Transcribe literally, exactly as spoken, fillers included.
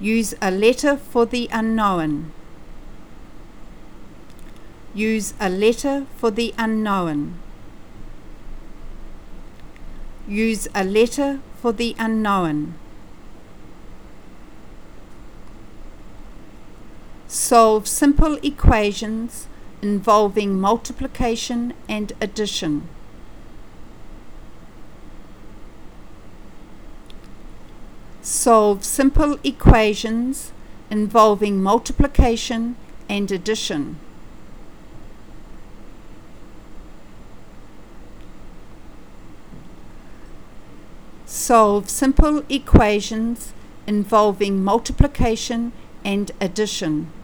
Use a letter for the unknown. Use a letter for the unknown. Use a letter for the unknown. Solve simple equations involving multiplication and addition. Solve simple equations involving multiplication and addition. Solve simple equations involving multiplication and addition.